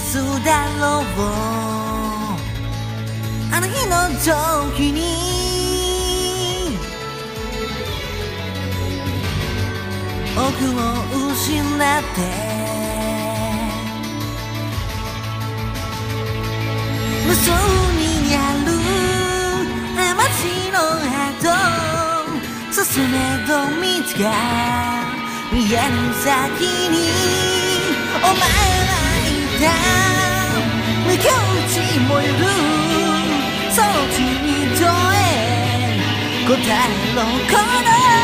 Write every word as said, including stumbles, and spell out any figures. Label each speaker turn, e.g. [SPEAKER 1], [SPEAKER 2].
[SPEAKER 1] すだろうあの日の時に僕を失って無数にある街の後進めど道が見える先にお前はいた無境地燃えるその地に問え答えろこの